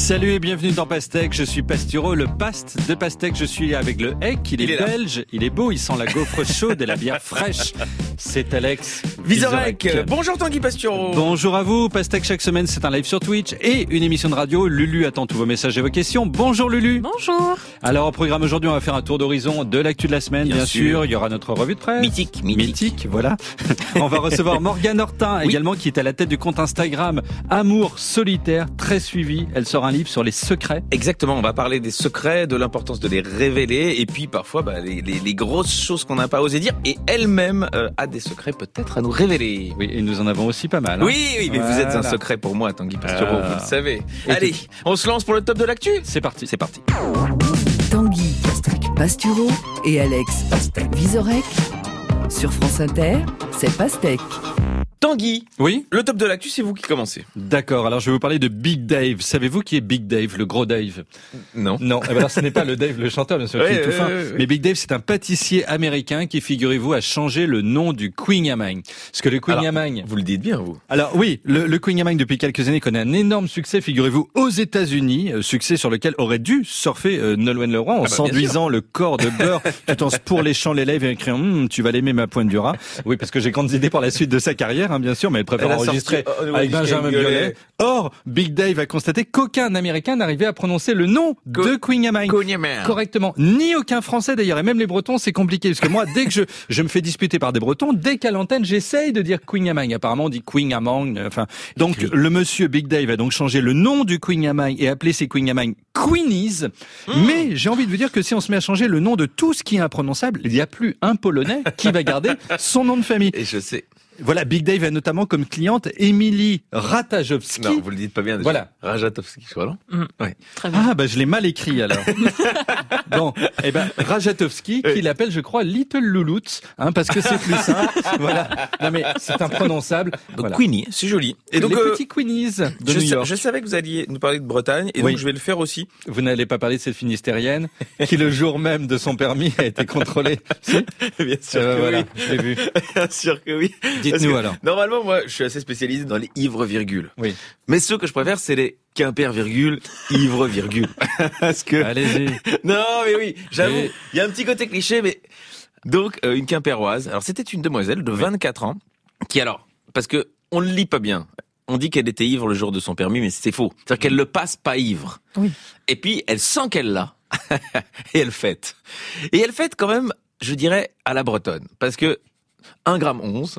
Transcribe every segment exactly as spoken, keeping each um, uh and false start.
Salut et bienvenue dans Pastèque, je suis Pastureau, le Past de Pastèque, je suis avec le Heck, il, il est, est belge, il est beau, il sent la gaufre chaude et la bière fraîche. C'est Alex Vizorek. Bonjour Tanguy Pastureau. Bonjour à vous, Pastèque chaque semaine c'est un live sur Twitch et une émission de radio. Lulu attend tous vos messages et vos questions. Bonjour Lulu. Bonjour. Alors au programme aujourd'hui on va faire un tour d'horizon de l'actu de la semaine, bien, bien sûr. sûr. Il y aura notre revue de presse. Mythique, mythique. Mythique, voilà. On va recevoir Morgane Hortin oui. également qui est à la tête du compte Instagram Amour Solitaire, très suivi. Elle sort un livre sur les secrets. Exactement, on va parler des secrets, de l'importance de les révéler et puis parfois bah, les, les, les grosses choses qu'on n'a pas osé dire et elle-même euh, a des secrets peut-être à nous révéler. Oui, et nous en avons aussi pas mal. Hein. Oui, oui, mais voilà. Vous êtes un secret pour moi, Tanguy Pastureau, euh... vous le savez. Et Allez, tout... on se lance pour le top de l'actu. C'est parti. C'est parti. Tanguy Pastureau et Alex Vizorek sur France Inter, c'est Pastèque. Tanguy, oui, le top de l'actu, c'est vous qui commencez. D'accord, alors je vais vous parler de Big Dave. Savez-vous qui est Big Dave, le gros Dave? Non. Non, eh ben alors ce n'est pas le Dave, le chanteur, bien sûr, ouais, qui est tout ouais, fin. ouais, ouais. Mais Big Dave, c'est un pâtissier américain qui, figurez-vous, a changé le nom du Queen Yamang. Parce que le Queen Yamang... Vous le dites bien, vous. Alors oui, le, le Queen Yamang, depuis quelques années, connaît un énorme succès, figurez-vous, aux États-Unis. Euh, succès sur lequel aurait dû surfer euh, Nolwenn Leroy en ah bah, s'enduisant le corps de beurre tout en se pourléchant les lèvres et en criant mmm, « tu vas l'aimer ma pointe du rat ». Oui, parce que j'ai grandes idées pour la suite de sa carrière, hein, bien sûr, mais elle préfère enregistrer sorti, oh, avec Benjamin Biolay. Or, Big Dave a constaté qu'aucun Américain n'arrivait à prononcer le nom Co- de Queen Yamang correctement. Ni aucun Français d'ailleurs, et même les Bretons, c'est compliqué. Parce que moi, dès que je, je me fais disputer par des Bretons, dès qu'à l'antenne, j'essaye de dire Queen Yamang. Apparemment, on dit Queen Yamang. Enfin, donc, oui. Le monsieur Big Dave a donc changé le nom du Queen Yamang et appelé ses Queen Yamang Queenies. Mmh. Mais j'ai envie de vous dire que si on se met à changer le nom de tout ce qui est imprononçable, il n'y a plus un Polonais qui va garder son nom de famille. Et je sais. Voilà, Big Dave a notamment comme cliente Émilie Ratajowski. Non, vous le dites pas bien déjà. Voilà. Rajatowski, je crois, non mmh. Ouais. Très bien. Ah, bah, je l'ai mal écrit, alors. Bon, eh ben, Rajatowski, oui. Qui l'appelle, je crois, Little Louloute, hein, parce que c'est plus simple. Voilà. Non, mais c'est imprononçable. Donc, voilà. Queenie, c'est joli. Et donc, les euh, petits Queenies de je New York. Sais, je savais que vous alliez nous parler de Bretagne, et oui. Donc je vais le faire aussi. Vous n'allez pas parler de cette finistérienne, qui le jour même de son permis a été contrôlée. Si? Bien sûr euh, que voilà, oui. Je l'ai vu. Bien sûr que oui. Dites-nous alors. Normalement, moi, je suis assez spécialisé dans les ivres virgules. Oui. Mais ceux que je préfère, c'est les Quimper virgule, ivre virgule. Parce que. Allez-y. Non, mais oui, j'avoue, il et... y a un petit côté cliché, mais donc euh, une Quimpéroise. Alors c'était une demoiselle de vingt-quatre ans qui, alors, parce que on le lit pas bien. On dit qu'elle était ivre le jour de son permis, mais c'est faux. C'est-à-dire qu'elle le passe pas ivre. Oui. Et puis elle sent qu'elle l'a et elle fête. Et elle fête quand même, je dirais, à la bretonne, parce que un gramme onze.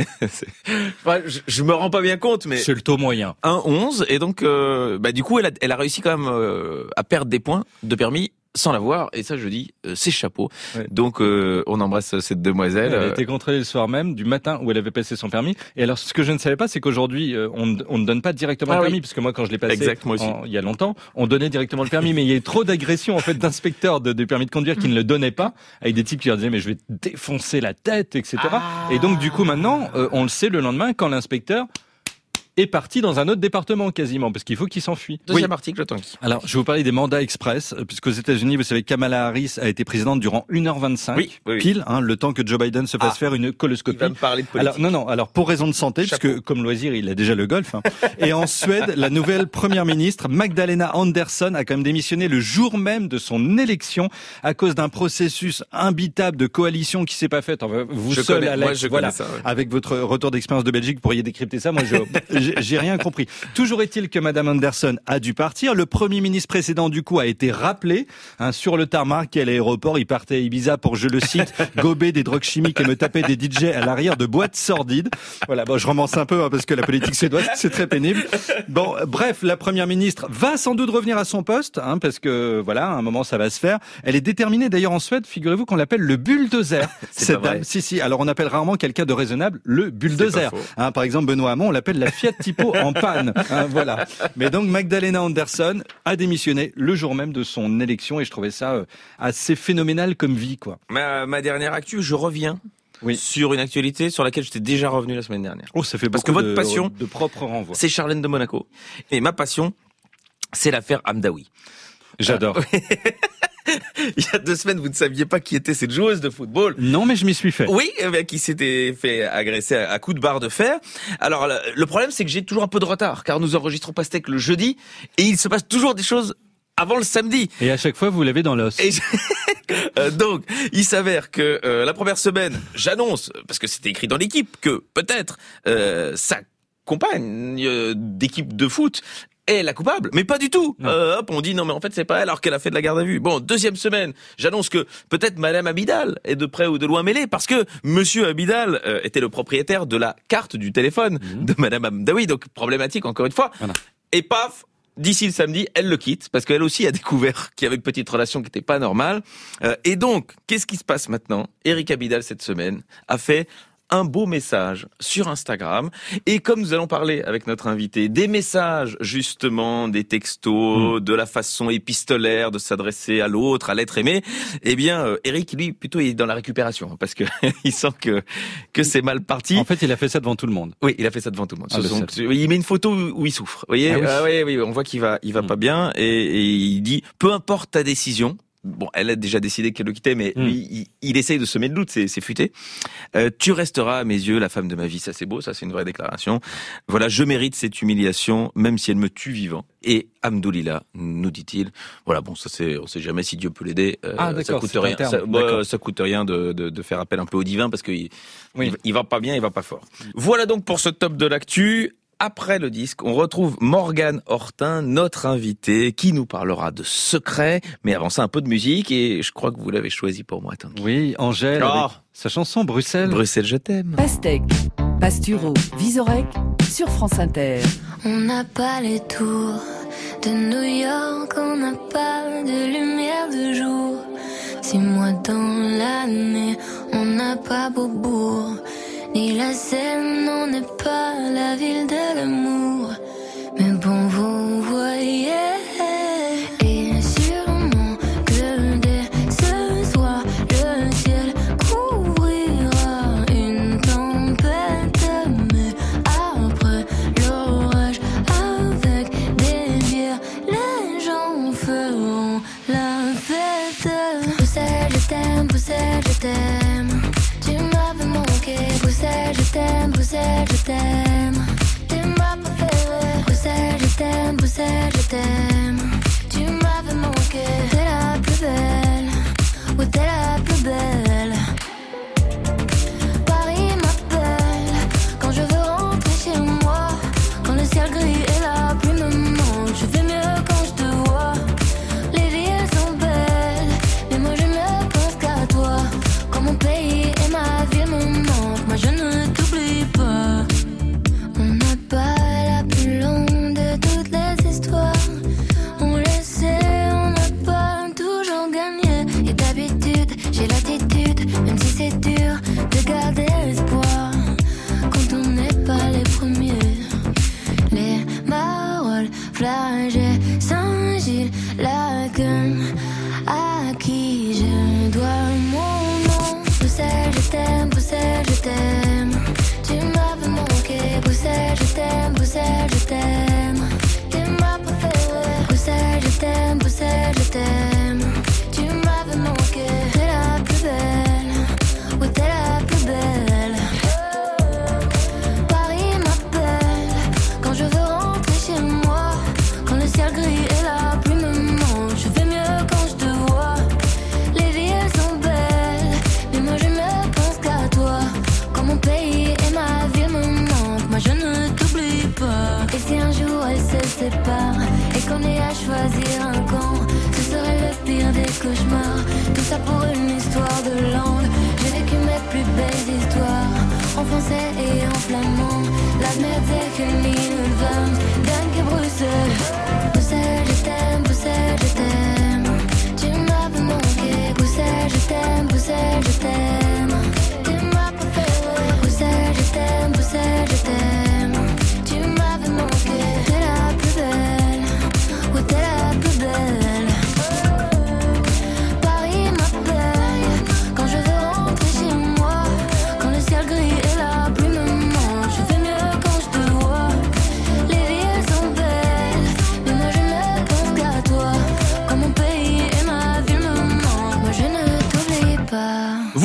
Enfin, je, je me rends pas bien compte, mais c'est le taux moyen. un onze et donc euh, bah du coup elle a, elle a réussi quand même euh, à perdre des points de permis sans l'avoir, et ça je dis euh, c'est chapeau. Ouais. Donc euh, on embrasse cette demoiselle. Elle a été contrôlée le soir même du matin où elle avait passé son permis. Et alors ce que je ne savais pas, c'est qu'aujourd'hui euh, on, on ne donne pas directement ah, le permis, oui. Parce que moi quand je l'ai passé exact, moi aussi. En, il y a longtemps, on donnait directement le permis, mais il y a eu trop d'agressions en fait d'inspecteurs de, de permis de conduire qui ne le donnaient pas, avec des types qui leur disaient mais je vais te défoncer la tête, et cetera. Ah. Et donc du coup maintenant euh, on le sait le lendemain quand l'inspecteur est parti dans un autre département quasiment, parce qu'il faut qu'il s'enfuit. Deuxième oui. article, Tanguy. Alors, je vais vous parler des mandats express, puisqu'aux États-Unis, vous savez, Kamala Harris a été présidente durant une heure vingt-cinq, oui, oui, oui. pile, hein, le temps que Joe Biden se fasse ah, faire une coloscopie. Il va me parler de politique. Alors, non, non, alors pour raison de santé, Chapeau. Puisque comme loisir, il a déjà le golf. Hein. Et en Suède, la nouvelle première ministre, Magdalena Andersson, a quand même démissionné le jour même de son élection à cause d'un processus imbitable de coalition qui s'est pas fait. Enfin, vous je seul, connais, Alex, moi, je voilà, ça, ouais. Avec votre retour d'expérience de Belgique, vous pourriez décrypter ça. Moi, je, j'ai rien compris. Toujours est-il que Madame Anderson a dû partir. Le Premier ministre précédent, du coup, a été rappelé hein, sur le tarmac à l'aéroport. Il partait à Ibiza pour, je le cite, gober des drogues chimiques et me taper des D J à l'arrière de boîtes sordides. Voilà, bon, je romance un peu hein, parce que la politique suédoise, c'est très pénible. Bon, bref, la Première ministre va sans doute revenir à son poste hein, parce que, voilà, à un moment, ça va se faire. Elle est déterminée, d'ailleurs, en Suède, figurez-vous qu'on l'appelle le bulldozer. Cette dame, si, si. Alors, on appelle rarement quelqu'un de raisonnable le bulldozer. Hein, par exemple, Benoît Hamon, on l'appelle la Fiat Tipo en panne. Hein, voilà. Mais donc Magdalena Anderson a démissionné le jour même de son élection et je trouvais ça euh, assez phénoménal comme vie, quoi. Ma, ma dernière actu, je reviens oui. sur une actualité sur laquelle j'étais déjà revenu la semaine dernière. Oh, ça fait parce beaucoup que votre de, passion, de propres renvois. C'est Charlène de Monaco et ma passion, c'est l'affaire Hamdaoui. J'adore. Euh, il y a deux semaines, vous ne saviez pas qui était cette joueuse de football. Non, mais je m'y suis fait. Oui, eh bien, qui s'était fait agresser à coups de barre de fer. Alors, le problème, c'est que j'ai toujours un peu de retard, car nous enregistrons Pastèque le jeudi, et il se passe toujours des choses avant le samedi. Et à chaque fois, vous l'avez dans l'os. Et je... euh, donc, il s'avère que euh, la première semaine, j'annonce, parce que c'était écrit dans l'équipe, que peut-être euh, sa compagne euh, d'équipe de foot est la coupable, mais pas du tout. Euh, hop, on dit non, mais en fait c'est pas elle, alors qu'elle a fait de la garde à vue. Bon, deuxième semaine, j'annonce que peut-être Madame Abidal est de près ou de loin mêlée, parce que Monsieur Abidal euh, était le propriétaire de la carte du téléphone mmh. de Madame Hamdaoui, donc problématique encore une fois. Voilà. Et paf, d'ici le samedi, elle le quitte, parce qu'elle aussi a découvert qu'il y avait une petite relation qui n'était pas normale. Euh, et donc, qu'est-ce qui se passe maintenant ? Eric Abidal, cette semaine, a fait un beau message sur Instagram. Et comme nous allons parler avec notre invité des messages, justement, des textos, mmh. de la façon épistolaire de s'adresser à l'autre, à l'être aimé, eh bien, euh, Eric, lui, plutôt, il est dans la récupération, parce que il sent que que c'est mal parti. En fait, il a fait ça devant tout le monde. Oui, il a fait ça devant tout le monde. Ah, sont, il met une photo où il souffre. Vous voyez, ah, oui. Ah, oui, oui, on voit qu'il va, il va mmh. pas bien, et, et il dit, peu importe ta décision. Bon, elle a déjà décidé qu'elle le quittait, mais mmh. lui, il, il essaye de semer le doute, c'est, c'est futé. Euh, tu resteras à mes yeux la femme de ma vie, ça c'est beau, ça c'est une vraie déclaration. Voilà, je mérite cette humiliation, même si elle me tue vivant. Et Hamdoulillah, nous dit-il, voilà, bon, ça c'est, on sait jamais si Dieu peut l'aider. Euh, ah, ça coûte rien, ça, bah, ça coûte rien de, de, de faire appel un peu au divin, parce que il, oui. il, il va pas bien, il va pas fort. Voilà donc pour ce top de l'actu. Après le disque, on retrouve Morgane Hortin, notre invitée, qui nous parlera de secrets. Mais avant ça, un peu de musique, et je crois que vous l'avez choisi pour moi, Tanguy. Oui, Angèle, oh. avec sa chanson Bruxelles. Bruxelles, je t'aime. Pastèque, Pastureau, Vizorek, sur France Inter. On n'a pas les tours de New York, on n'a pas de lumière de jour. Six mois dans l'année, on n'a pas Beaubourg. Ni la Seine, on n'est pas la ville de l'amour. Mais bon, vous voyez, et sûrement que dès ce soir, le ciel couvrira une tempête. Mais après l'orage, avec des bières, les gens feront la fête. Bruxelles, je t'aime, Bruxelles, je t'aime. Tu m'avais manqué, Bruxelles, je t'aime, Bruxelles, je t'aime. Tu m'as préféré, Bruxelles, je t'aime, Bruxelles, je t'aime. Tu m'avais manqué, t'es la plus belle, oui t'es la plus belle. Paris m'appelle, quand je veux rentrer chez moi. Quand le ciel gris et la pluie me manquent, je fais mieux quand je te vois. Les villes sont belles, mais moi je ne pense qu'à toi. Quand mon pays et ma ville me manquent, moi je ne t'oublie pas. On n'a pas la plus longue de toutes les histoires. On le sait, on n'a pas toujours gagné. Et d'habitude, j'ai l'attitude, même si c'est dur, de garder espoir. Quand on n'est pas les premiers. Les Marolles, Flagey, Saint-Gilles, Laken, à qui je dois mon nom. Bruxelles, je t'aime, Bruxelles, je t'aime. Tu m'avais manqué, Bruxelles, je t'aime, Bruxelles, je t'aime. Tu m'as préféré, Bruxelles, je t'aime, Bruxelles, je t'aime. Tu m'avais manqué, t'es la plus belle, oui t'es la plus belle. Paris m'appelle, quand je veux rentrer chez moi. Quand le ciel gris et la pluie me manquent, je fais mieux quand je te vois. Les villes sont belles, mais moi je ne pense qu'à toi. Quand mon pays et ma ville me manquent, moi je ne t'oublie pas. Et si un jour elle se sépare et qu'on ait à choisir un camp, ce serait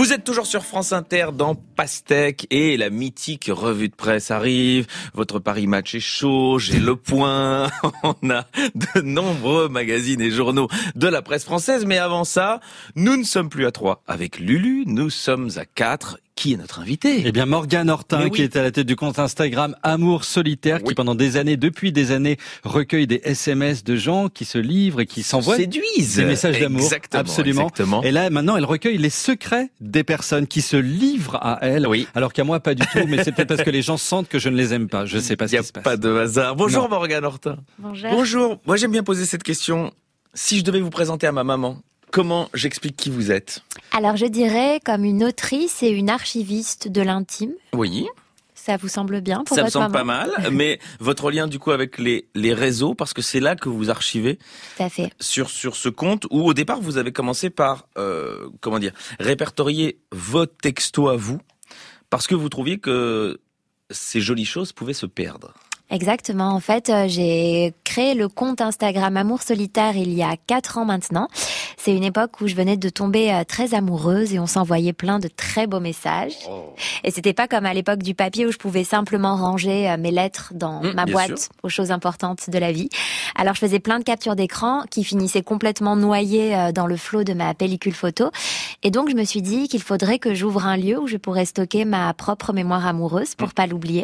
Vous êtes toujours sur France Inter dans Pastèque et la mythique revue de presse arrive. Votre Paris Match est chaud, j'ai Le Point. On a de nombreux magazines et journaux de la presse française. Mais avant ça, nous ne sommes plus à trois avec Lulu, nous sommes à quatre. Qui est notre invité? Eh bien, Morgane Hortin, oui. qui est à la tête du compte Instagram Amour Solitaire, oui. qui pendant des années, depuis des années, recueille des S M S de gens qui se livrent et qui s'envoient séduisent. Des messages d'amour. Exactement, absolument. Exactement. Et là, maintenant, elle recueille les secrets des personnes qui se livrent à elle. Oui. Alors qu'à moi, pas du tout. Mais c'est peut-être parce que les gens sentent que je ne les aime pas. Je sais pas ce qui se passe. Il n'y a pas de hasard. Bonjour, non. Morgane Hortin. Bonjour. Bonjour. Moi, j'aime bien poser cette question. Si je devais vous présenter à ma maman, comment j'explique qui vous êtes? Alors, je dirais comme une autrice et une archiviste de l'intime. Oui. Ça vous semble bien pour Ça votre me semble maman? pas mal, mais votre lien du coup avec les les réseaux, parce que c'est là que vous archivez. Tout à fait. Sur sur ce compte où au départ vous avez commencé par euh, comment dire répertorier vos textos à vous, parce que vous trouviez que ces jolies choses pouvaient se perdre. Exactement. En fait, euh, j'ai créé le compte Instagram Amour Solitaire il y a quatre ans maintenant. C'est une époque où je venais de tomber euh, très amoureuse et on s'envoyait plein de très beaux messages. Oh. Et c'était pas comme à l'époque du papier où je pouvais simplement ranger euh, mes lettres dans mmh, ma boîte sûr. aux choses importantes de la vie. Alors je faisais plein de captures d'écran qui finissaient complètement noyées euh, dans le flot de ma pellicule photo. Et donc je me suis dit qu'il faudrait que j'ouvre un lieu où je pourrais stocker ma propre mémoire amoureuse pour mmh. pas l'oublier.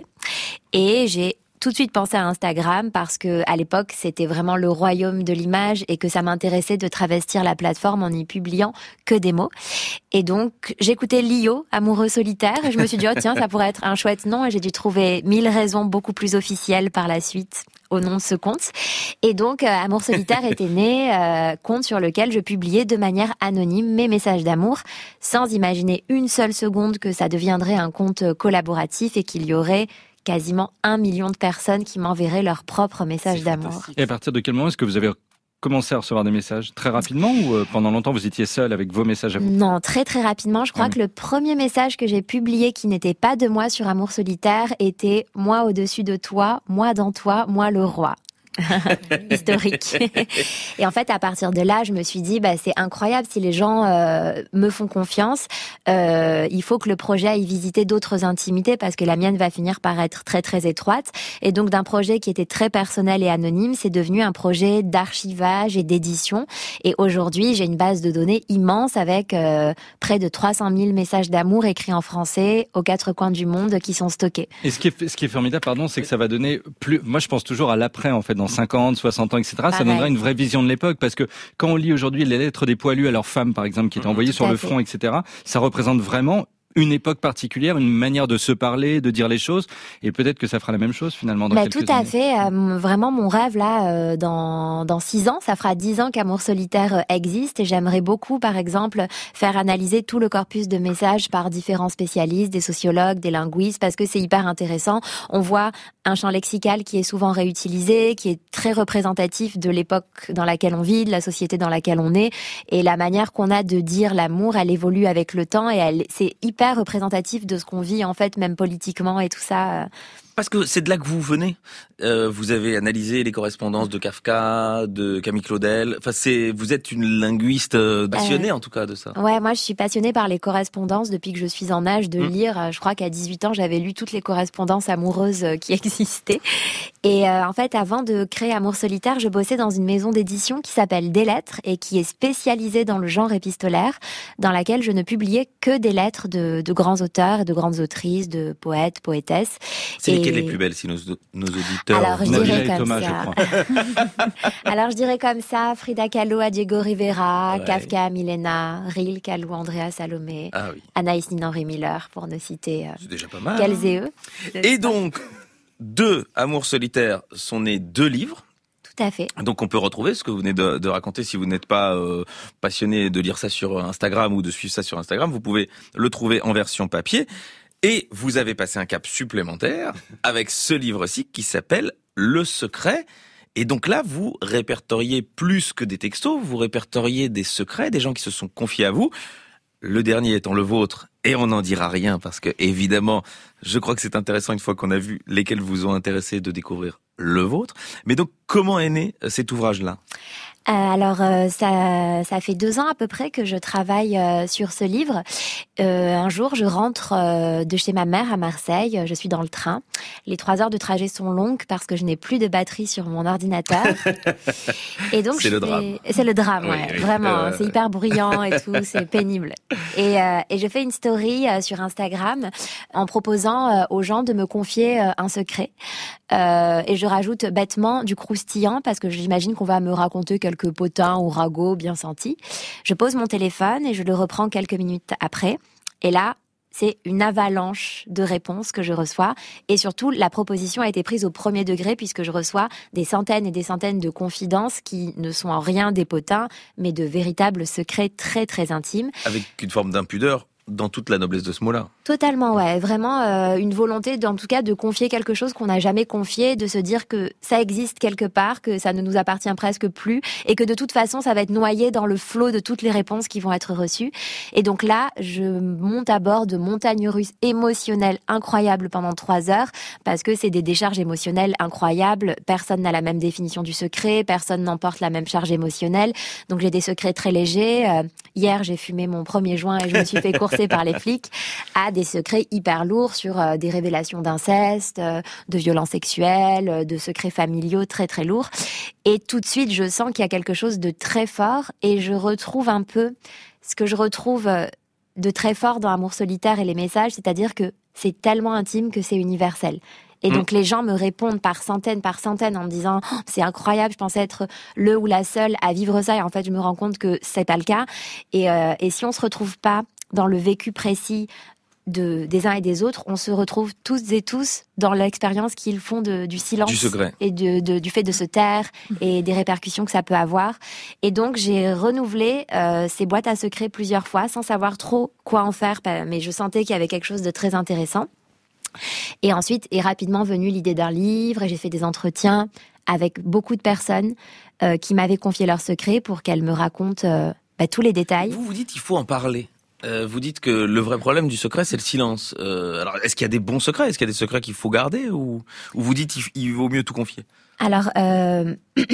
Et j'ai tout de suite pensé à Instagram parce que à l'époque c'était vraiment le royaume de l'image et que ça m'intéressait de travestir la plateforme en n'y publiant que des mots. Et donc j'écoutais Lio, Amoureux Solitaire, et je me suis dit oh tiens ça pourrait être un chouette nom, et j'ai dû trouver mille raisons beaucoup plus officielles par la suite au nom de ce compte. Et donc euh, Amour Solitaire était né, euh, compte sur lequel je publiais de manière anonyme mes messages d'amour, sans imaginer une seule seconde que ça deviendrait un compte collaboratif et qu'il y aurait quasiment un million de personnes qui m'enverraient leurs propres messages d'amour. Et à partir de quel moment est-ce que vous avez commencé à recevoir des messages? Très rapidement ou euh, pendant longtemps vous étiez seule avec vos messages à vous? Non, très très rapidement. Je crois mmh. que le premier message que j'ai publié qui n'était pas de moi sur Amour Solitaire était « Moi au-dessus de toi, moi dans toi, moi le roi ». Historique. Et en fait, à partir de là, je me suis dit, bah, c'est incroyable si les gens euh, me font confiance. Euh, il faut que le projet aille visiter d'autres intimités parce que la mienne va finir par être très très étroite. Et donc, d'un projet qui était très personnel et anonyme, c'est devenu un projet d'archivage et d'édition. Et aujourd'hui, j'ai une base de données immense avec euh, près de trois cent mille messages d'amour écrits en français aux quatre coins du monde qui sont stockés. Et ce qui est, ce qui est formidable, pardon, c'est que ça va donner plus. Moi, je pense toujours à l'après, en fait, dans cinquante, soixante ans, et cetera. Pareil. Ça donnera une vraie vision de l'époque, parce que quand on lit aujourd'hui les lettres des poilus à leurs femmes, par exemple, qui étaient envoyées sur le front, et cetera, ça représente vraiment une époque particulière, une manière de se parler, de dire les choses, et peut-être que ça fera la même chose finalement dans bah, quelques tout à années. fait. Euh, vraiment, mon rêve là, euh, dans dans six ans, ça fera dix ans qu'Amour Solitaire euh, existe, et j'aimerais beaucoup, par exemple, faire analyser tout le corpus de messages par différents spécialistes, des sociologues, des linguistes, parce que c'est hyper intéressant. On voit un champ lexical qui est souvent réutilisé, qui est très représentatif de l'époque dans laquelle on vit, de la société dans laquelle on est, et la manière qu'on a de dire l'amour, elle évolue avec le temps, et elle, c'est hyper représentatif de ce qu'on vit en fait, même politiquement et tout ça. Parce que c'est de là que vous venez. Euh, vous avez analysé les correspondances de Kafka, de Camille Claudel. Enfin, c'est vous êtes une linguiste passionnée euh, en tout cas de ça. Ouais, moi je suis passionnée par les correspondances depuis que je suis en âge de mmh. lire. Je crois qu'à dix-huit ans, j'avais lu toutes les correspondances amoureuses qui existaient. Et euh, en fait, avant de créer Amour Solitaire, je bossais dans une maison d'édition qui s'appelle Des Lettres et qui est spécialisée dans le genre épistolaire, dans laquelle je ne publiais que des lettres de, de grands auteurs et de grandes autrices, de poètes, poétesses. C'est et... lesquelles les plus belles si nos, nos auditeurs... Alors je dirais comme Thomas, ça. Je Alors je dirais comme ça, Frida Kahlo à Diego Rivera, ouais. Kafka à Milena, Rilke à Lou Andrea Salomé, ah, oui. Anaïs Nin Henry Miller, pour ne citer euh, c'est déjà pas mal. Quels et eux. Et donc, de Amour Solitaire sont nés deux livres. Tout à fait. Donc on peut retrouver ce que vous venez de, de raconter. Si vous n'êtes pas euh, passionné de lire ça sur Instagram ou de suivre ça sur Instagram, vous pouvez le trouver en version papier. Et vous avez passé un cap supplémentaire avec ce livre-ci qui s'appelle Le Secret. Et donc là, vous répertoriez plus que des textos, vous répertoriez des secrets, des gens qui se sont confiés à vous. Le dernier étant le vôtre, et on n'en dira rien parce que évidemment, je crois que c'est intéressant une fois qu'on a vu lesquels vous ont intéressé de découvrir le vôtre. Mais donc, comment est né cet ouvrage-là ? Euh, alors, euh, ça, ça fait deux ans à peu près que je travaille euh, sur ce livre. Euh, un jour, je rentre euh, de chez ma mère à Marseille. Je suis dans le train. Les trois heures de trajet sont longues parce que je n'ai plus de batterie sur mon ordinateur. Et donc, c'est le fais... drame. C'est le drame, oui, ouais, oui. vraiment. Euh... C'est hyper bruyant et tout, c'est pénible. Et, euh, et je fais une story euh, sur Instagram en proposant euh, aux gens de me confier euh, un secret. Euh, et je rajoute bêtement du croustillant parce que j'imagine qu'on va me raconter quelques potins ou ragots bien sentis. Je pose mon téléphone et je le reprends quelques minutes après. Et là, c'est une avalanche de réponses que je reçois. Et surtout, la proposition a été prise au premier degré puisque je reçois des centaines et des centaines de confidences qui ne sont en rien des potins, mais de véritables secrets très très intimes. Avec une forme d'impudeur dans toute la noblesse de ce mot-là. Totalement, ouais. Vraiment euh, une volonté, en tout cas, de confier quelque chose qu'on n'a jamais confié, de se dire que ça existe quelque part, que ça ne nous appartient presque plus, et que de toute façon, ça va être noyé dans le flot de toutes les réponses qui vont être reçues. Et donc là, je monte à bord de montagnes russes émotionnelles incroyables pendant trois heures, parce que c'est des décharges émotionnelles incroyables. Personne n'a la même définition du secret, personne n'emporte la même charge émotionnelle. Donc j'ai des secrets très légers. Euh, hier, j'ai fumé mon premier joint et je me suis fait courser par les flics, à des secrets hyper lourds sur euh, des révélations d'inceste, euh, de violences sexuelles, euh, de secrets familiaux très très lourds. Et tout de suite, je sens qu'il y a quelque chose de très fort et je retrouve un peu ce que je retrouve euh, de très fort dans Amour solitaire et les messages, c'est-à-dire que c'est tellement intime que c'est universel. Et donc, mmh. les gens me répondent par centaines, par centaines en me disant oh, « c'est incroyable, je pensais être le ou la seule à vivre ça » et en fait, je me rends compte que c'est pas le cas. Et, euh, et si on se retrouve pas dans le vécu précis de, des uns et des autres, on se retrouve tous et tous dans l'expérience qu'ils font de, du silence. Du secret. Et de, de, du fait de se taire et des répercussions que ça peut avoir. Et donc, j'ai renouvelé euh, ces boîtes à secrets plusieurs fois sans savoir trop quoi en faire, mais je sentais qu'il y avait quelque chose de très intéressant. Et ensuite est rapidement venue l'idée d'un livre et j'ai fait des entretiens avec beaucoup de personnes euh, qui m'avaient confié leurs secrets pour qu'elles me racontent euh, bah, tous les détails. Vous vous dites qu'il faut en parler. Euh, vous dites que le vrai problème du secret, c'est le silence. Euh, alors, est-ce qu'il y a des bons secrets ? Est-ce qu'il y a des secrets qu'il faut garder ? Ou, ou vous dites qu'il il vaut mieux tout confier ? Alors, euh,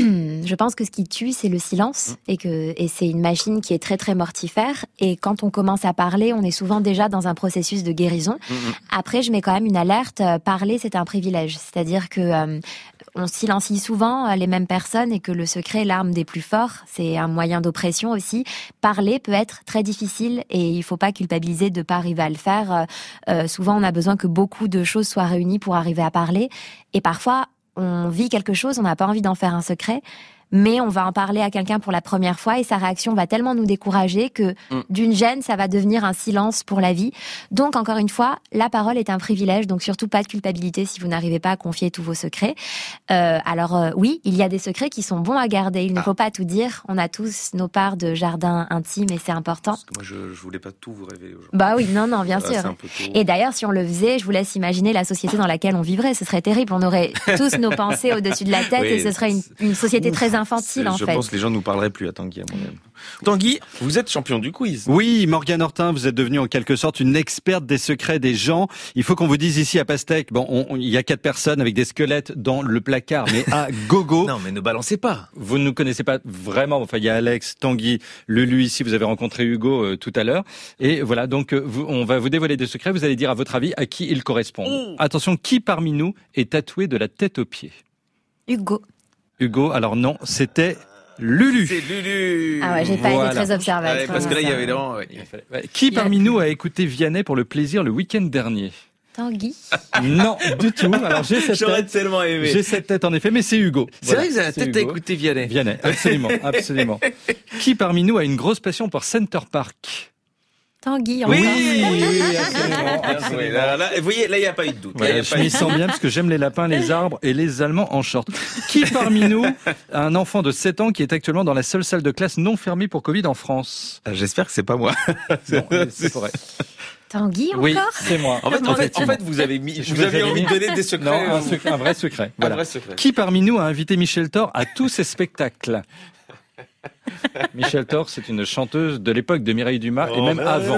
je pense que ce qui tue, c'est le silence, mmh. et que et c'est une machine qui est très très mortifère. Et quand on commence à parler, on est souvent déjà dans un processus de guérison. Mmh. Après, je mets quand même une alerte. Parler, c'est un privilège, c'est-à-dire que euh, on silencie souvent les mêmes personnes et que le secret est l'arme des plus forts. C'est un moyen d'oppression aussi. Parler peut être très difficile et il faut pas culpabiliser de pas arriver à le faire. Euh, souvent, on a besoin que beaucoup de choses soient réunies pour arriver à parler. Et parfois, on vit quelque chose, on n'a pas envie d'en faire un secret, mais on va en parler à quelqu'un pour la première fois et sa réaction va tellement nous décourager que mmh. d'une gêne, ça va devenir un silence pour la vie. Donc, encore une fois, la parole est un privilège, donc surtout pas de culpabilité si vous n'arrivez pas à confier tous vos secrets. Euh, alors euh, oui, il y a des secrets qui sont bons à garder, il ne faut pas tout dire. On a tous nos parts de jardin intime et c'est important. Parce que moi, je, je voulais pas tout vous révéler aujourd'hui. Bah oui, non, non, bien là, sûr. C'est un peu tôt. Et d'ailleurs, si on le faisait, je vous laisse imaginer la société dans laquelle on vivrait. Ce serait terrible. On aurait tous nos pensées au-dessus de la tête oui, et ce serait une, une société Ouf. très infantile, en je fait. Je pense que les gens ne nous parleraient plus à Tanguy, à mon avis. Tanguy, vous êtes champion du quiz. Oui, Morgane Hortin, vous êtes devenue en quelque sorte une experte des secrets des gens. Il faut qu'on vous dise ici à Pastèque, bon, on, on, il y a quatre personnes avec des squelettes dans le placard, mais à gogo. Non, mais ne balancez pas. Vous ne nous connaissez pas vraiment. Enfin, il y a Alex, Tanguy, Lulu ici. Vous avez rencontré Hugo euh, tout à l'heure. Et voilà, donc euh, vous, on va vous dévoiler des secrets. Vous allez dire à votre avis à qui ils correspondent. Mmh. Attention, qui parmi nous est tatoué de la tête aux pieds ? Hugo. Hugo, alors non, c'était... Lulu. C'est Lulu. Ah ouais, j'ai pas voilà. été très observatrice. Ouais, parce que là, il y avait vraiment... Ouais. Ouais. Qui parmi nous a écouté Vianney pour le plaisir le week-end dernier ? Tanguy. Non, du tout. Alors j'ai cette J'aurais tête. tellement aimé. J'ai cette tête en effet, mais c'est Hugo. C'est voilà. vrai que vous avez la tête à écouter Vianney. Vianney, absolument, absolument. Qui parmi nous a une grosse passion pour Center Park ? Tanguy, oui, encore. oui, oui, absolument. absolument. Là, là, vous voyez, là, il n'y a pas eu de doute. Ouais, je m'y sens bien parce que j'aime les lapins, les arbres et les Allemands en short. Qui parmi nous a un enfant de sept ans qui est actuellement dans la seule salle de classe non fermée pour Covid en France ? J'espère que c'est pas moi. Non, c'est vrai. Tanguy encore ? Oui, c'est moi. En fait, en fait, en fait, vous avez mis, je vous avez envie mis... de donner des secrets. Non, un, secret, un vrai secret. Voilà. Un vrai secret. Qui parmi nous a invité Michel Thor à tous ses spectacles ? Michel Thor, c'est une chanteuse de l'époque de Mireille Dumas et même avant.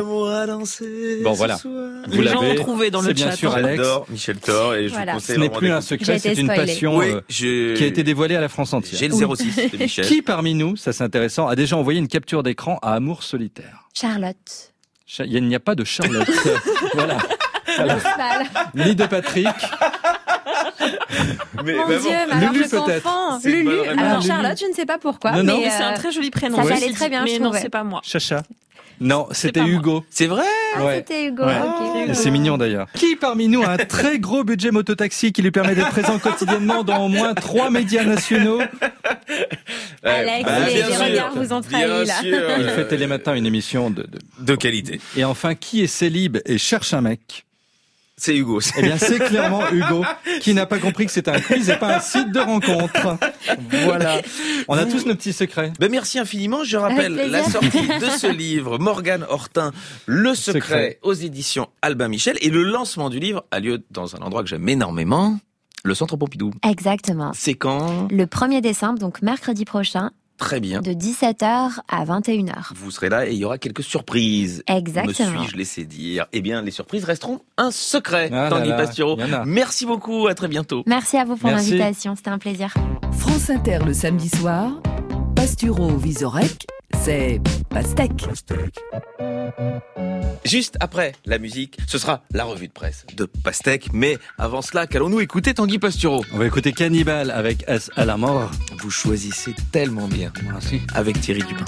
va danser. Bon, voilà. Ce soir. Vous Les gens l'avez. ont trouvé dans le C'est bien chat. sûr Alex. J'adore Michel Thor et je Voilà. vous Ce conseille n'est vraiment plus un d'écouter. secret, J'ai été c'est une spoilée. passion Oui, euh, je... qui a été dévoilée à la France entière. J'ai le zéro six de Michel. Qui parmi nous, ça c'est intéressant, a déjà envoyé une capture d'écran à Amour solitaire? Charlotte. Cha- Il n'y a pas de Charlotte. Voilà. Voilà. Mal. Ni de Patrick. Mais Mon mais Dieu, bon, mais alors Lulu, je peut-être. confonds. C'est une Lulu. bonne réponse. Alors Lulu. Charlotte, je ne sais pas pourquoi. Non, non. mais, Mais c'est un euh, très joli prénom. ça ceci allait dit. très bien, je Mais non, trouvais. c'est pas moi. Chacha. Non, c'était pas moi. Hugo. c'est vrai. Ah, Ouais. c'était Hugo. Ouais. ok. C'est mignon d'ailleurs. Qui parmi nous a un très gros budget mototaxi qui lui permet d'être présent quotidiennement dans au moins trois médias nationaux? Alex, Ah, les, bien les sûr. regards vous ont trahi Bien là. sûr. Il fait Télématin, une émission de, de... De qualité. Et enfin, qui est célib et cherche un mec? C'est Hugo. Eh bien, c'est clairement Hugo qui n'a pas compris que c'était un quiz et pas un site de rencontre. Voilà. On a tous nos petits secrets. Ben merci infiniment. Je rappelle Avec la plaisir. sortie de ce livre, Morgane Hortin, Le Secret, Secret. aux éditions Albin Michel. Et le lancement du livre a lieu dans un endroit que j'aime énormément, le Centre Pompidou. Exactement. C'est quand? Le premier décembre, donc mercredi prochain, Très bien. de dix-sept heures à vingt et une heures. Vous serez là et il y aura quelques surprises. Exactement. Me suis-je laissé dire? Eh bien, les surprises resteront un secret. Ah là Tanguy là, Pastureau. il y en a. Merci beaucoup. À très bientôt. Merci à vous pour Merci. l'invitation, c'était un plaisir. France Inter le samedi soir, Pastureau Vizorek, c'est Pastèque. Juste après la musique, ce sera la revue de presse de Pastèque. Mais avant cela, qu'allons-nous écouter, Tanguy Pastureau? On va écouter Cannibal avec S à la mort. Vous choisissez tellement bien. Merci. Avec Thierry Dupin.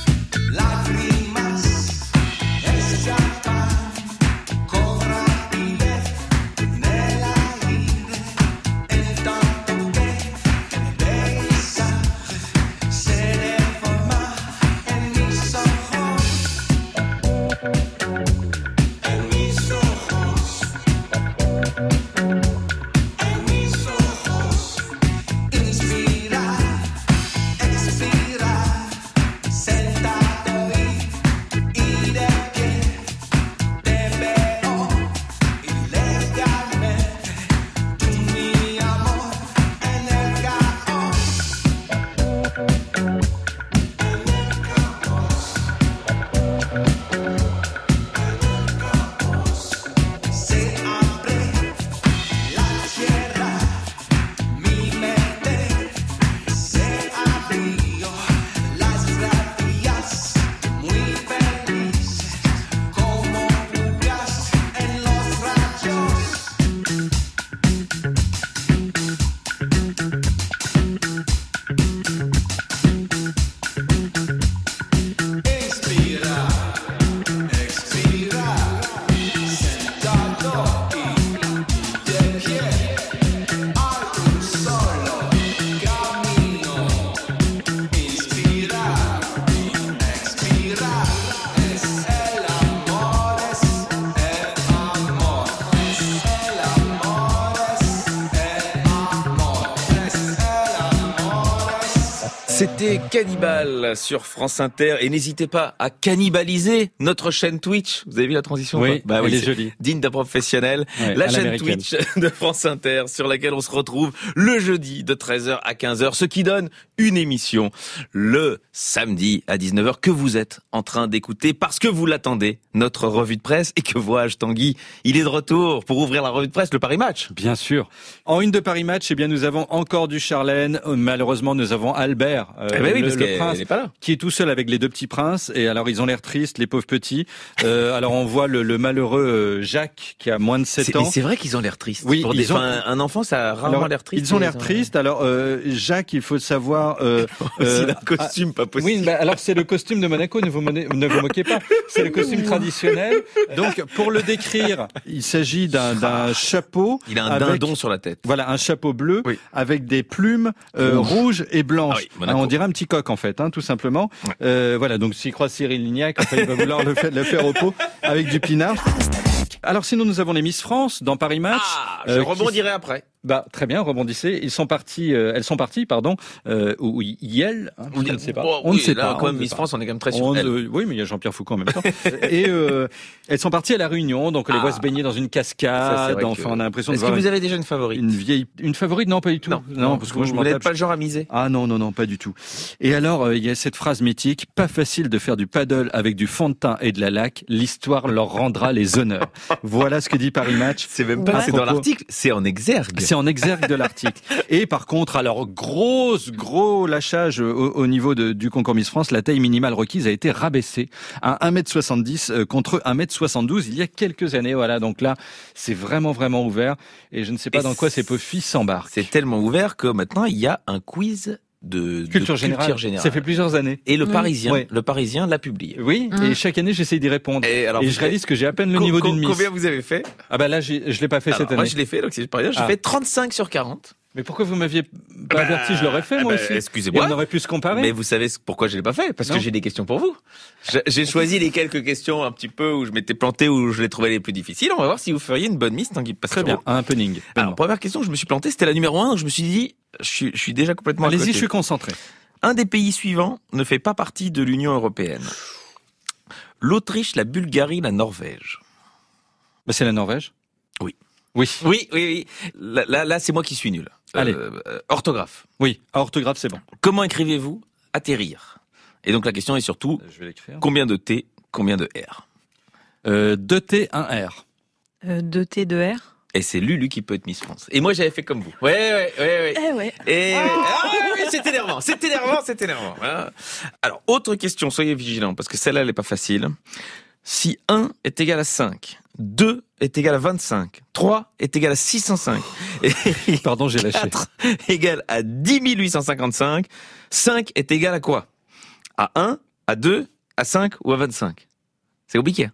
C'était Cannibal sur France Inter et n'hésitez pas à cannibaliser notre chaîne Twitch. Vous avez vu la transition? Oui, bah elle oui, est c'est jolie. Digne d'un professionnel. Ouais, la à chaîne l'américaine. Twitch de France Inter sur laquelle on se retrouve le jeudi de treize heures à quinze heures, ce qui donne une émission le samedi à dix-neuf heures que vous êtes en train d'écouter parce que vous l'attendez, notre revue de presse. Et que vois-je, Tanguy? Il est de retour pour ouvrir la revue de presse, le Paris Match. Bien sûr. En une de Paris Match, eh bien, nous avons encore du Charlène. Malheureusement, nous avons Albert, euh, Eh ben oui, le, parce le qu'elle prince, n'est pas là. qui est tout seul avec les deux petits princes. Et alors, ils ont l'air tristes, les pauvres petits. Euh, alors, on voit le, le malheureux euh, Jacques, qui a moins de sept C'est- ans. Mais c'est vrai qu'ils ont l'air tristes. Oui, Pour ils des, ont- enfin, un enfant, ça a rarement Alors, l'air triste. Ils ont l'air mais tristes. Alors, euh, Jacques, il faut savoir... Euh, Aussi euh, d'un costume pas possible. Oui, bah, alors c'est le costume de Monaco, ne vous, mone- ne vous moquez pas. C'est le costume traditionnel. Donc, pour le décrire, il s'agit d'un d'un chapeau. Il a un avec- dindon sur la tête. Voilà, un chapeau bleu Oui. avec des plumes euh, Rouge. rouges et blanches. Ah oui, Monaco. Hein, on dirait un petit coq en fait, hein, tout simplement. Ouais. Euh, voilà, donc s'il croise Cyril Lignac, enfin, il va vouloir le faire, le faire au pot avec du pinard. Alors sinon, nous avons les Miss France dans Paris Match. Ah, je Euh, qui- rebondirai après. Bah très bien, rebondissez. Ils sont partis, euh, elles sont parties, pardon. Euh, ou Yel, hein, je ne sais pas. Oh, on oui, ne sait là, pas. Quand même, Miss France, on est quand même très sur on, elle. euh, Oui, mais il y a Jean-Pierre Foucault en même temps. Et euh, elles sont parties à la Réunion, donc on les Ah. voit se baigner dans une Ça, c'est cascade. vrai Enfin, que- on a l'impression de Est-ce que voir vous avez déjà une favorite? une vieille, une favorite. Non, pas du tout. Non, non, parce que moi je vous m'en n'êtes tape. pas le genre à miser. Ah non, non, non, pas du tout. Et alors, euh, il y a cette phrase mythique, pas facile de faire du paddle avec du fond de teint et de la laque, l'histoire leur rendra les honneurs. Voilà ce que dit Paris Match. C'est même pas, Ouais. c'est dans Propos- l'article, c'est en exergue. C'est en exergue de l'article. Et par contre, alors, grosse, gros lâchage au, au niveau de, du concours Miss France, la taille minimale requise a été rabaissée à un mètre soixante-dix euh, contre un mètre soixante-douze il y a quelques années. Voilà, donc là, c'est vraiment, vraiment ouvert. Et je ne sais pas Et dans quoi ces pauvres filles s'embarquent. C'est tellement ouvert que maintenant, il y a un quiz de de Culture générale. culture générale. Ça fait plusieurs années. Et le Mm. Parisien, Ouais. le Parisien l'a publié. Oui, Mm. et chaque année, j'essaye d'y répondre. Et alors, Et vous je réalise que j'ai à peine le Co- niveau co- d'une Miss. Combien vous avez fait? Ah bah là, j'ai- je l'ai pas fait Alors, cette année. moi, je l'ai fait, donc c'est pas bien. J'ai Ah. fait trente-cinq sur quarante. Mais pourquoi vous m'aviez pas Bah, averti? Je l'aurais fait, moi bah, aussi. Et excusez-moi. on aurait pu se comparer. Mais vous savez pourquoi je l'ai pas fait? Parce Non. que j'ai des questions pour vous. Je- J'ai choisi les quelques questions un petit peu où je m'étais planté, où je les trouvais les plus difficiles. On va voir si vous feriez une bonne Miss Tanguy Très bien, un punning. Alors, première question, je me suis planté, c'était la numéro un, donc je me suis dit, je suis, je suis déjà complètement à Allez-y, côté. je suis concentré. Un des pays suivants ne fait pas partie de l'Union européenne. L'Autriche, la Bulgarie, la Norvège. Bah, c'est la Norvège. Oui. Oui. Oui, oui, oui. Là, là, là, c'est moi qui suis nul. Allez. Euh, euh, orthographe. Oui. À orthographe, c'est bon. Comment écrivez-vous atterrir? Et donc la question est surtout, Je vais l'écrire. combien de T, combien de R? Euh, deux T, un R. Euh, deux T, deux R. Et c'est Lulu qui peut être Miss France. Et moi, j'avais fait comme vous. Ouais, ouais, ouais, ouais. Eh ouais. Et ah, ouais, ouais, c'est énervant, c'est énervant, c'est énervant. Voilà. Alors, autre question, soyez vigilants, parce que celle-là, elle n'est pas facile. Si un est égal à cinq, deux est égal à vingt-cinq, trois est égal à six cent cinq, et Pardon, j'ai lâché. quatre égale à dix mille huit cent cinquante-cinq, cinq est égal à quoi? À un, à deux, à cinq ou à vingt-cinq? C'est compliqué.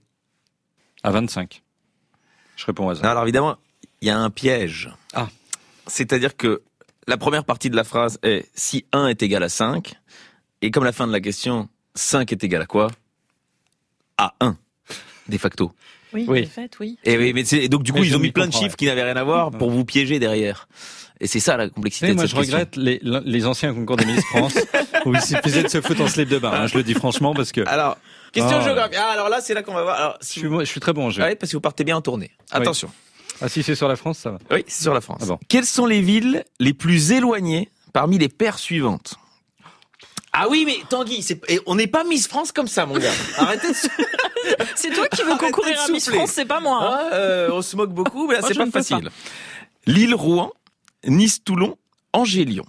À vingt-cinq. Je réponds au hasard. Non, alors évidemment, il y a un piège. Ah. C'est-à-dire que la première partie de la phrase est si un est égal à cinq, et comme la fin de la question, cinq est égal à quoi? À un, de facto. Oui, Oui. de fait, oui. Et, oui, mais c'est- et donc du coup, Mais ils je ont mis m'y plein de comprends, chiffres qui n'avaient rien à voir pour vous piéger derrière. Et c'est ça la complexité Et de moi, cette je question. regrette les, les anciens concours de Miss France où il suffisait de se foutre en slip de bain. hein, je le dis franchement parce que Alors, question Ah. géographique. Ah, alors là, c'est là qu'on va voir. Alors, je si suis, vous... moi, je suis très bon en jeu. Ah oui, parce que vous partez bien en tournée. Attention. Ah, si c'est sur la France, ça va. Oui, c'est sur la France. Ah bon. Quelles sont les villes les plus éloignées parmi les paires suivantes? Ah oui, mais Tanguy, c'est... et on n'est pas Miss France comme ça, mon gars. Arrêtez de... se- C'est toi qui veux Arrêtez concourir de à Miss souffler. France, c'est pas moi. hein. Ah, euh, on se moque beaucoup, mais là, Moi, c'est je pas ne peux facile. Lille-Rouen, Nice-Toulon, Angers-Lyon.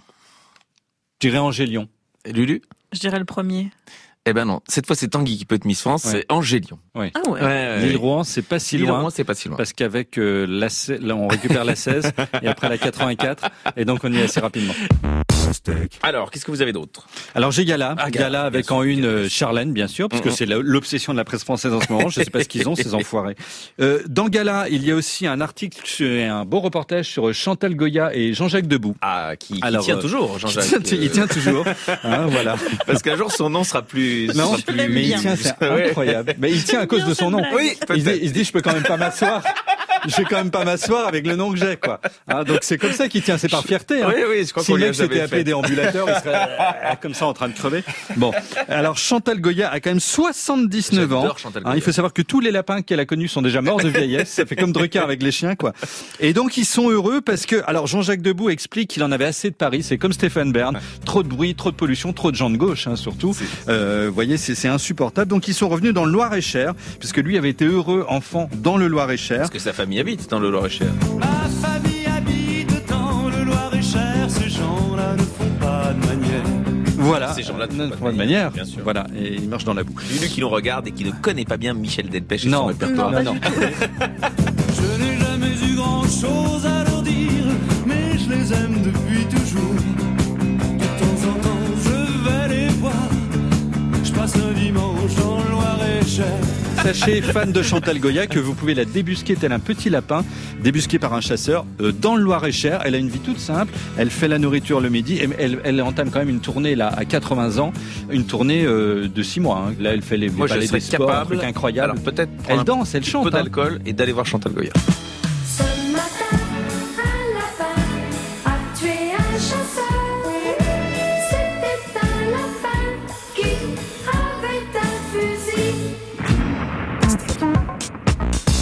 Je dirais Angers-Lyon. Lulu? Je dirais le premier. Eh ben non, cette fois c'est Tanguy qui peut être Miss France, Ouais. c'est Angers-Lyon. Ah ouais. L'île-Rouen, c'est pas si loin. Lille-Rouen, c'est pas si loin. Parce qu'avec euh, la, se- là, on récupère la seize et après la quatre-vingt-quatre et donc on y est assez rapidement. Alors, qu'est-ce que vous avez d'autre? Alors j'ai Gala, Ah, Gala, Gala bien avec sûr, en une Gala. euh, Charlène bien sûr, parce que Mhm. c'est la- l'obsession de la presse française en ce moment. Je sais pas ce qu'ils ont ces enfoirés. Euh, dans Gala, il y a aussi un article, sur- un beau reportage sur Chantal Goya et Jean-Jacques Debout. Ah, qui, qui Alors, tient euh, toujours, Il Jean-Jacques. tient, il tient toujours, hein, voilà. Parce qu'un jour son nom sera plus. Non, sera plus... l'aime mais il bien. tient, c'est Ouais. incroyable. Mais il tient à cause bien de son cette nom. blague. Oui, Il se, peut-être. dit, il se dit, je peux quand même pas m'asseoir. Je vais quand même pas m'asseoir avec le nom que j'ai, quoi. Hein, donc c'est comme ça qu'il tient, c'est par fierté. Hein. Oui, oui, je crois Si qu'on le lui a mec s'était jamais appelé fait. déambulateur, il serait euh, comme ça en train de crever. Bon, alors Chantal Goya a quand même soixante-dix-neuf ans. J'adore Chantal Hein, Goya. il faut savoir que tous les lapins qu'elle a connus sont déjà morts de vieillesse. Ça fait comme Drucker avec les chiens, quoi. Et donc ils sont heureux parce que, alors Jean-Jacques Debout explique qu'il en avait assez de Paris. C'est comme Stéphane Bern, trop de bruit, trop de pollution, trop de gens de gauche, hein, surtout. Euh, vous voyez, c'est c'est insupportable. Donc ils sont revenus dans le Loir-et-Cher, puisque lui avait été heureux enfant dans le Loir-et-Cher. Parce que sa famille habite dans le Loir-et-Cher. Ma famille habite dans le Loir-et-Cher, ces gens-là ne font pas de manière. Voilà. Ces gens-là ne Ne font pas de font pas de manière, manière. bien sûr. Voilà. Et ils marchent dans la boue. Lulu qui nous regarde et qui ne connaît pas bien Michel Delpech et son Non, répertoire. non, non. Je n'ai jamais eu grand-chose à leur dire, mais je les aime depuis toujours. De temps en temps, je vais les voir. Je passe un dimanche dans le Loir-et-Cher. Sachez, fan de Chantal Goya, que vous pouvez la débusquer tel un petit lapin, débusqué par un chasseur, euh, dans le Loir-et-Cher. Elle a une vie toute simple. Elle fait la nourriture le midi. Et elle, elle entame quand même une tournée là à quatre-vingts ans, une tournée euh, de six mois. Hein. Là, elle fait les, les Moi, je ballets serais des sports, un capable, truc incroyable. alors peut-être prendre Elle un danse, elle petit chante. peu hein. d'alcool et d'aller voir Chantal Goya. Ce matin, à la fin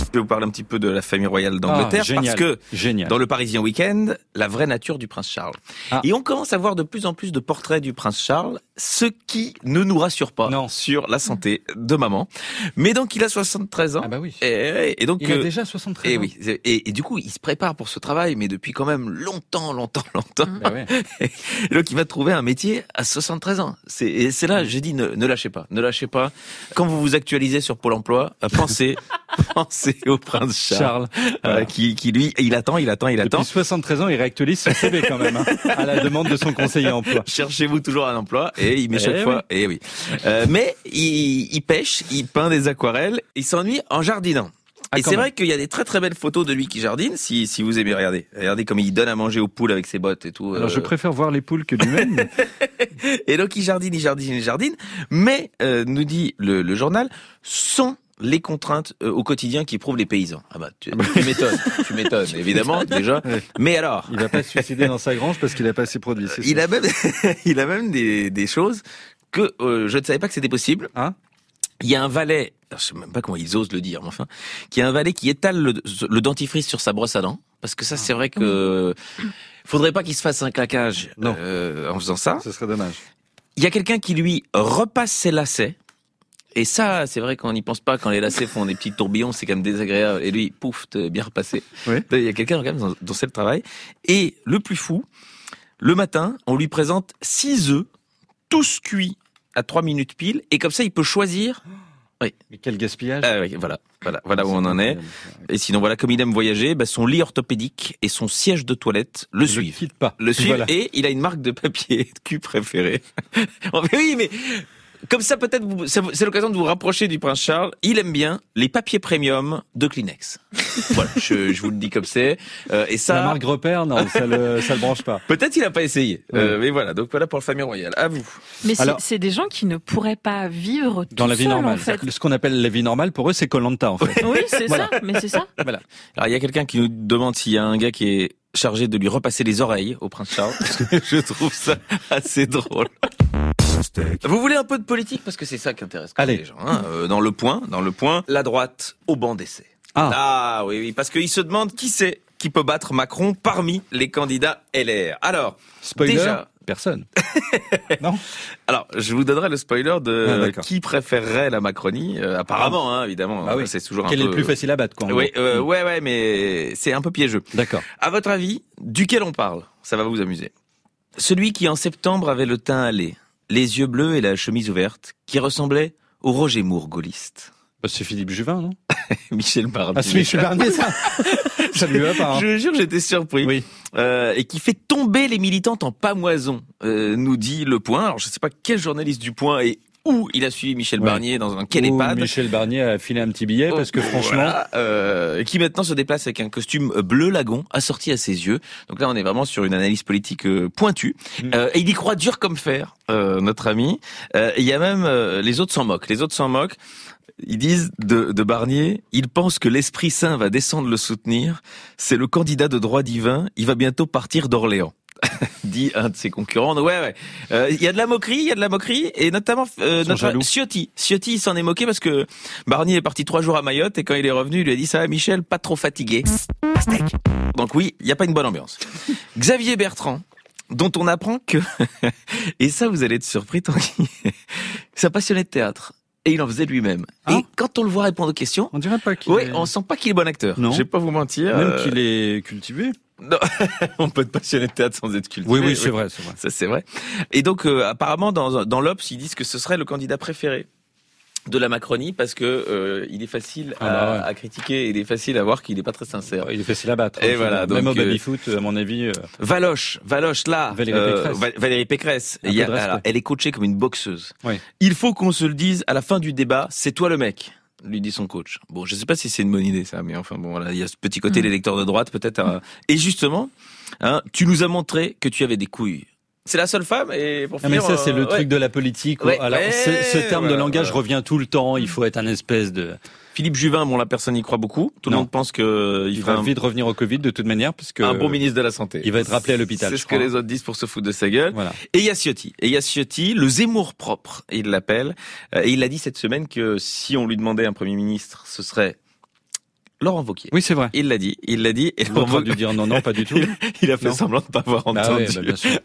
Je vais vous parler un petit peu de la famille royale d'Angleterre, Ah, génial, parce que génial. dans le Parisien Week-end, la vraie nature du prince Charles. Ah. Et on commence à voir de plus en plus de portraits du prince Charles, ce qui ne nous rassure pas Non. sur la santé de maman. Mais donc il a soixante-treize ans. Ah bah oui. Et, et donc Il a euh, déjà soixante-treize et ans. oui, et, et du coup, il se prépare pour ce travail, mais depuis quand même longtemps, longtemps, longtemps. Bah ouais. Et donc, il va trouver un métier à soixante-treize ans. C'est, et c'est là, j'ai dit, ne, ne lâchez pas, ne lâchez pas. Quand vous vous actualisez sur Pôle emploi, euh, pensez, pensez au prince Charles, Charles. euh, Voilà. qui, qui lui, il attend, il attend, il attend. Depuis soixante-treize ans, il réactualise son C V quand même, hein, à la demande de son conseiller emploi. Cherchez-vous toujours un emploi, et il met Eh chaque oui. fois, et oui. Euh, mais il, il pêche, il peint des aquarelles, il s'ennuie en jardinant. Ah, Et quand c'est même. vrai qu'il y a des très très belles photos de lui qui jardine, si, si vous aimez regarder. Regardez comme il donne à manger aux poules avec ses bottes et tout. Alors, je euh. préfère voir les poules que lui-même. Et donc il jardine, il jardine, il jardine. Mais, euh, nous dit le, le journal, sont les contraintes euh, au quotidien qui éprouvent les paysans. Ah bah, tu, tu m'étonnes, tu m'étonnes, évidemment, déjà. Ouais. Mais alors, Il va pas se suicider dans sa grange parce qu'il a pas assez produit. c'est il ça. a même, il a même des, des choses que euh, je ne savais pas que c'était possible. Hein Il y a un valet, alors, je sais même pas comment ils osent le dire, mais enfin, qui a un valet qui étale le, le dentifrice sur sa brosse à dents, parce que ça, c'est vrai que faudrait pas qu'il se fasse un claquage Non. euh, en faisant ça. Ce serait dommage. Il y a quelqu'un qui lui repasse ses lacets. Et ça, c'est vrai qu'on n'y pense pas quand les lacets font des petits tourbillons, c'est quand même désagréable. Et lui, pouf, t'es bien repassé. Oui. Il y a quelqu'un quand même dont, dont c'est le travail. Et le plus fou, le matin, on lui présente six œufs, tous cuits à trois minutes pile. Et comme ça, il peut choisir. Mais quel gaspillage. Ah oui, voilà, voilà, voilà où on en est. incroyable. Et sinon, voilà, comme il aime voyager, bah, son lit orthopédique et son siège de toilette le Je suivent. quitte pas. Le suivent Voilà. et il a une marque de papier de cul préférée. Oh, mais oui, mais comme ça, peut-être, vous- ça vous- c'est l'occasion de vous rapprocher du prince Charles. Il aime bien les papiers premium de Kleenex. Voilà, je, je vous le dis comme c'est. Euh, et ça, La marque repère, non, ça le, ça le branche pas. peut-être il a pas essayé. Euh, Ouais. mais voilà, donc voilà pour la famille royale. À vous. Mais c'est, Alors- c'est des gens qui ne pourraient pas vivre Dans tout la vie seuls, normale. en fait. Ce qu'on appelle la vie normale, pour eux, c'est Koh-Lanta, en fait. Oui, c'est Voilà. ça, mais c'est ça. Voilà. Alors il y a quelqu'un qui nous demande s'il y a un gars qui est chargé de lui repasser les oreilles au prince Charles. Parce que je trouve ça assez drôle. Vous voulez un peu de politique parce que c'est ça qui intéresse quand même Allez. les gens. Hein. Euh, dans le point, dans le point, la droite au banc d'essai. Ah. Ah oui, oui, parce qu'ils se demandent qui c'est qui peut battre Macron parmi les candidats L R. Alors, Spoiler, déjà, personne. Non. alors je vous donnerai le spoiler de Ah, d'accord. qui préférerait la Macronie. Euh, apparemment, hein, évidemment, Ah oui. c'est toujours un Quel peu. est le plus facile à battre, quoi. en Oui, gros. euh, ouais, ouais, mais c'est un peu piégeux. D'accord. À votre avis, duquel on parle? Ça va vous amuser. Celui qui en septembre avait le teint hâlé, les yeux bleus et la chemise ouverte, qui ressemblait au Roger Moore gaulliste. Bah, c'est Philippe Juvin, non? Michel Barnier. Ah, c'est Michel Barnier, ça. Ça lui va pas. hein. Je vous jure, j'étais surpris. Oui. Euh, et qui fait tomber les militantes en pamoison, euh, nous dit Le Point. Alors, je ne sais pas quel journaliste du Point et où il a suivi Michel Ouais. Barnier dans un quel Ou EHPAD. Michel Barnier a filé un petit billet parce que franchement, Voilà, euh, qui maintenant se déplace avec un costume bleu lagon assorti à ses yeux. Donc là, on est vraiment sur une analyse politique euh, pointue. Mm. Euh, et il y croit dur comme fer, euh, notre ami. Euh, Il y a même euh, les autres s'en moquent. Les autres s'en moquent. Ils disent de, de Barnier, il pense que l'Esprit Saint va descendre le soutenir. C'est le candidat de droit divin. Il va bientôt partir d'Orléans. Dit un de ses concurrents. Donc, ouais, ouais. Euh, Il y a de la moquerie, il y a de la moquerie, et notamment euh, Ils sont notre jaloux. Ciotti. Ciotti, il s'en est moqué parce que Barnier est parti trois jours à Mayotte et quand il est revenu, il lui a dit ça, va, Michel, pas trop fatigué. Pastèque. Donc oui, il n'y a pas une bonne ambiance. Xavier Bertrand, dont on apprend que, et ça vous allez être surpris, Tanguy, c'est un passionné de théâtre. Et il en faisait lui-même. Ah. Et quand on le voit répondre aux questions, on dirait pas qu'il oui, est... on sent pas qu'il est bon acteur. Non. Je vais pas vous mentir. Même euh, qu'il est cultivé. Non, on peut être passionné de théâtre sans être cultivé. Oui, oui, c'est vrai, c'est vrai. Ça, c'est vrai. Et donc, euh, apparemment, dans, dans l'Obs, ils disent que ce serait le candidat préféré de la Macronie parce que euh, il est facile à, Ah bah ouais. à critiquer, et il est facile à voir qu'il n'est pas très sincère. Il est facile à battre. Et hein, voilà, Même donc, au euh, baby-foot, à mon avis. euh, Valoche, Valoche, là, Valérie Pécresse. Va- Valérie Pécresse. Un Il y a- peu de respect. alors, elle est coachée comme une boxeuse. Oui. Il faut qu'on se le dise à la fin du débat, c'est toi le mec, lui dit son coach. Bon, je sais pas si c'est une bonne idée ça, mais enfin bon, voilà, il y a ce petit côté Mm. l'électeur de droite peut-être. à- Et justement, hein, tu nous as montré que tu avais des couilles. C'est la seule femme et pour Ah, mais finir, ça, c'est euh, le ouais. truc de la politique. Ouais. Alors, Ouais, ce, ce terme voilà, de langage voilà. revient tout le temps. Il faut être un espèce de... Philippe Juvin, bon, la personne y croit beaucoup. Tout le Non. monde pense que il Il fera va un, vite revenir au Covid de toute manière, parce que un bon ministre de la Santé. il va être rappelé à l'hôpital, C'est je ce que crois. les autres disent pour se foutre de sa gueule. Voilà. Et il y a Ciotti. Et il y a Ciotti, le Zemmour propre, il l'appelle. Euh, Et il a dit cette semaine que si on lui demandait un Premier ministre, ce serait Laurent Wauquiez. Oui, c'est vrai. Il l'a dit, il l'a dit. Et L'autre a dû dire non, non, pas du tout. Il, il a fait Non. semblant de pas avoir entendu. Ah ouais, bah, bien sûr.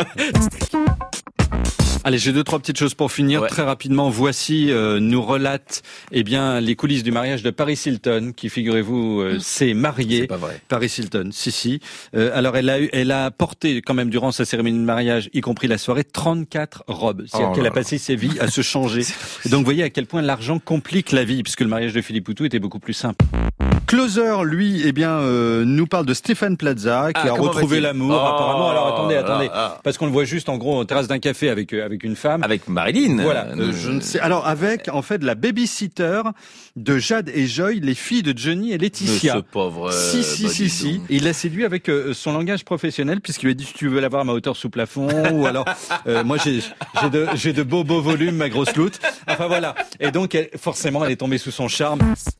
Allez, j'ai deux trois petites choses pour finir Ouais. très rapidement. Voici euh, nous relate eh bien les coulisses du mariage de Paris Hilton, qui figurez-vous euh, s'est mariée. C'est pas vrai. Paris Hilton, si si. Euh, alors elle a eu, elle a porté quand même durant sa cérémonie de mariage, y compris la soirée, trente-quatre robes. C'est-à-dire Oh qu'elle là a passé sa vie à se changer. Et donc vous voyez à quel point l'argent complique la vie, puisque le mariage de Philippe Poutou était beaucoup plus simple. Closer, lui, eh bien, euh, nous parle de Stéphane Plaza, qui Ah, a comment retrouvé va-t-il l'amour. Oh, apparemment, alors attendez, attendez, ah, ah. parce qu'on le voit juste en gros en terrasse d'un café avec euh, avec une femme. Avec Marilyn. Voilà, Euh, euh, je ne sais. Alors avec en fait la babysitter de Jade et Joy, les filles de Johnny et mais Laetitia. ce pauvre. Si si bah, si dis si. donc. Il l'a séduit avec euh, son langage professionnel, puisqu'il lui a dit si tu veux l'avoir à ma hauteur sous plafond, ou alors euh, moi j'ai j'ai de j'ai de beaux beaux volumes, ma grosse loute. Enfin voilà. Et donc elle, forcément elle est tombée sous son charme.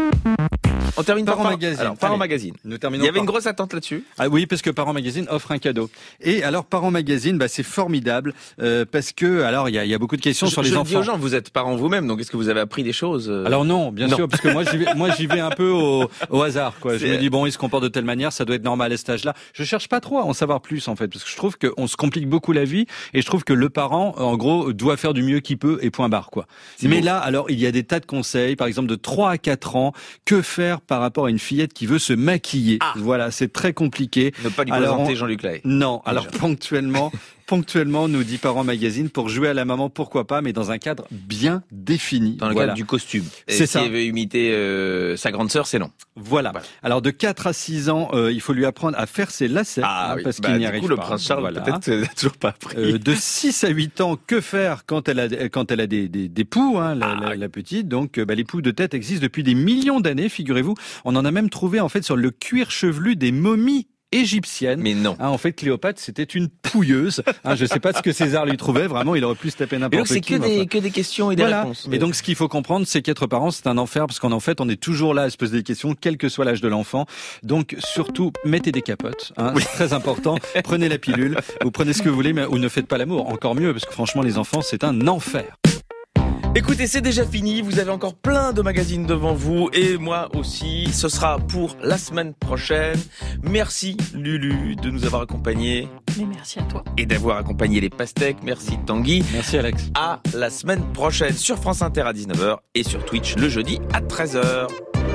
On termine par Parents Par- Magazine. Alors, Parents Allez. Magazine. Nous Il terminons y avait par- une grosse attente là-dessus. Ah oui, parce que Parents Magazine offre un cadeau. Et alors Parents Magazine, bah c'est formidable euh, parce que alors il y a, il y a beaucoup de questions Je, sur je les le enfants. dis aux gens, vous êtes parents vous-même, donc est-ce que vous avez appris des choses euh, Alors non, bien Non. sûr, parce que moi j'y vais, moi j'y vais un peu au, au hasard, quoi. Je C'est- me dis bon, il se comporte de telle manière, ça doit être normal à cet âge-là. Je cherche pas trop à en savoir plus en fait, parce que je trouve qu'on se complique beaucoup la vie, et je trouve que le parent, en gros, doit faire du mieux qu'il peut et point barre, quoi. C'est Mais beau. là, alors il y a des tas de conseils, par exemple de trois à quatre ans, que faire par rapport à une fillette qui veut se maquiller. Ah. Voilà, c'est très compliqué. Ne pas lui Alors, présenter on- Jean-Luc Lahaye. Non, alors Déjà. ponctuellement, ponctuellement, nous dit Parents Magazine, pour jouer à la maman, pourquoi pas, mais dans un cadre bien défini. Dans le Voilà. cadre du costume. Et C'est si ça. elle veut imiter euh, sa grande sœur, c'est non. Voilà. Voilà. Alors de quatre à six ans, euh, il faut lui apprendre à faire ses lacets, hein, oui. parce Bah, qu'il n'y du arrive coup, le pas. prince Charles, Voilà. peut-être, euh, n'a toujours pas appris. Euh, de six à huit ans, que faire quand elle a quand elle a des des, des poux, hein, la, Ah, la, oui. la petite. Donc euh, bah, les poux de tête existent depuis des millions d'années, figurez-vous. On en a même trouvé en fait sur le cuir chevelu des momies égyptiennes. Mais non. Hein, en fait, Cléopâtre, c'était une pouilleuse. Hein, je sais pas ce que César lui trouvait. Vraiment, il aurait pu se taper Et n'importe donc, c'est qui. que mais des, enfin. que des questions et des Voilà. réponses. Et donc, ce qu'il faut comprendre, c'est qu'être parent, c'est un enfer, parce qu'en fait, on est toujours là à se poser des questions, quel que soit l'âge de l'enfant. Donc, surtout, mettez des capotes. Hein, C'est très important. Prenez la pilule, ou prenez ce que vous voulez, mais ou ne faites pas l'amour. Encore mieux, parce que franchement, les enfants, c'est un enfer. Écoutez, c'est déjà fini. Vous avez encore plein de magazines devant vous. Et moi aussi. Ce sera pour la semaine prochaine. Merci, Lulu, de nous avoir accompagnés Mais merci à toi. et d'avoir accompagné les pastèques. Merci, Tanguy. Merci, Alex. À la semaine prochaine sur France Inter à dix-neuf heures et sur Twitch le jeudi à treize heures.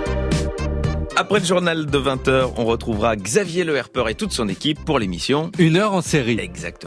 Après le journal de vingt heures, on retrouvera Xavier Le Herper et toute son équipe pour l'émission. Une heure en série. Exactement.